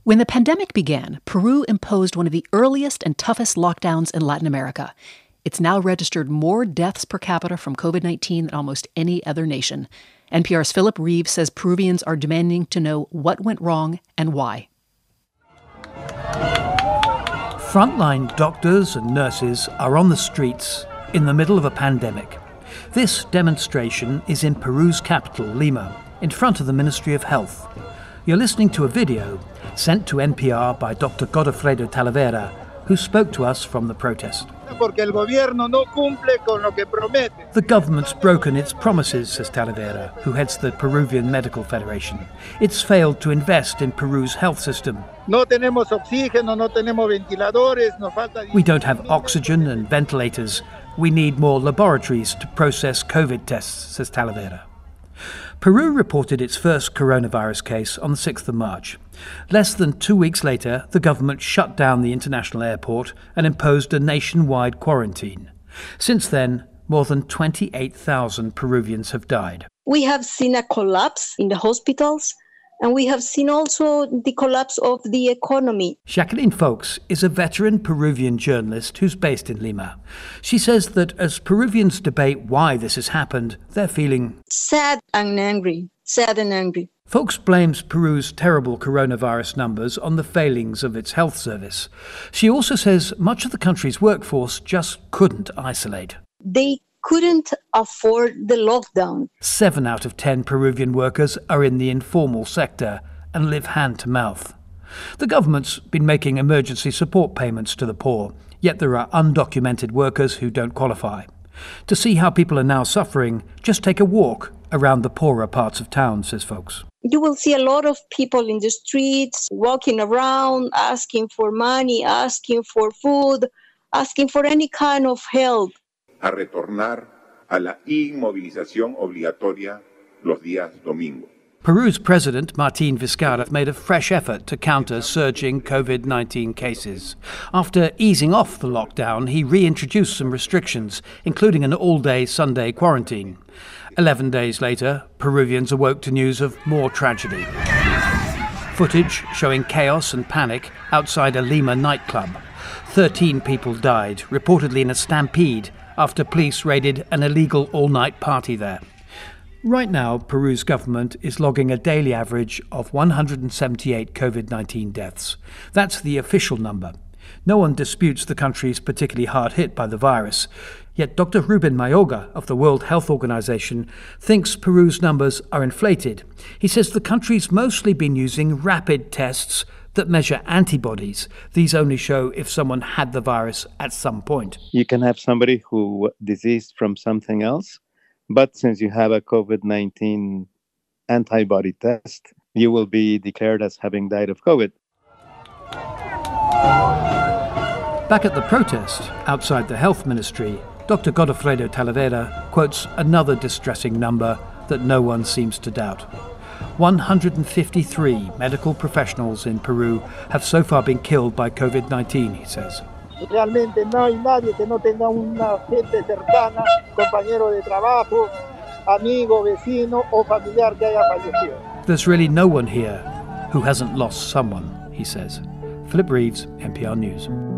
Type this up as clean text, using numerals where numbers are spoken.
When the pandemic began, Peru imposed one of the earliest and toughest lockdowns in Latin America. It's now registered more deaths per capita from COVID-19 than almost any other nation. NPR's Philip Reeves says Peruvians are demanding to know what went wrong and why. Frontline doctors and nurses are on the streets in the middle of a pandemic. This demonstration is in Peru's capital, Lima, in front of the Ministry of Health. You're listening to a video sent to NPR by Dr. Godofredo Talavera, who spoke to us from the protest. The government's broken its promises, says Talavera, who heads the Peruvian Medical Federation. It's failed to invest in Peru's health system. We don't have oxygen and ventilators. We need more laboratories to process COVID tests, says Talavera. Peru reported its first coronavirus case on the 6th of March. Less than 2 weeks later, the government shut down the international airport and imposed a nationwide quarantine. Since then, more than 28,000 Peruvians have died. We have seen a collapse in the hospitals, and we have seen also the collapse of the economy. Jacqueline Folks is a veteran Peruvian journalist who's based in Lima. She says that as Peruvians debate why this has happened, they're feeling sad and angry. Folks blames Peru's terrible coronavirus numbers on the failings of its health service. She also says much of the country's workforce just couldn't isolate. They couldn't afford the lockdown. 7 out of 10 Peruvian workers are in the informal sector and live hand to mouth. The government's been making emergency support payments to the poor, yet there are undocumented workers who don't qualify. To see how people are now suffering, just take a walk around the poorer parts of town, says Folks. You will see a lot of people in the streets, walking around, asking for money, asking for food, asking for any kind of help. A retornar a la inmovilización obligatoria los días domingos. Peru's president, Martín Vizcarra, made a fresh effort to counter surging COVID-19 cases. After easing off the lockdown, he reintroduced some restrictions, including an all-day Sunday quarantine. 11 days later, Peruvians awoke to news of more tragedy. Footage showing chaos and panic outside a Lima nightclub. 13 people died, reportedly in a stampede, after police raided an illegal all-night party there. Right now, Peru's government is logging a daily average of 178 COVID-19 deaths. That's the official number. No one disputes the country's particularly hard hit by the virus. Yet Dr. Ruben Mayorga of the World Health Organization thinks Peru's numbers are inflated. He says the country's mostly been using rapid tests that measure antibodies. These only show if someone had the virus at some point. You can have somebody who diseased from something else, but since you have a COVID-19 antibody test, you will be declared as having died of COVID. Back at the protest outside the health ministry, Dr. Godofredo Talavera quotes another distressing number that no one seems to doubt. 153 medical professionals in Peru have so far been killed by COVID-19, he says. Realmente no hay nadie que no tenga una gente cercana, compañero de trabajo, amigo, vecino o familiar que haya fallecido. There's really no one here who hasn't lost someone, he says. Philip Reeves, NPR News.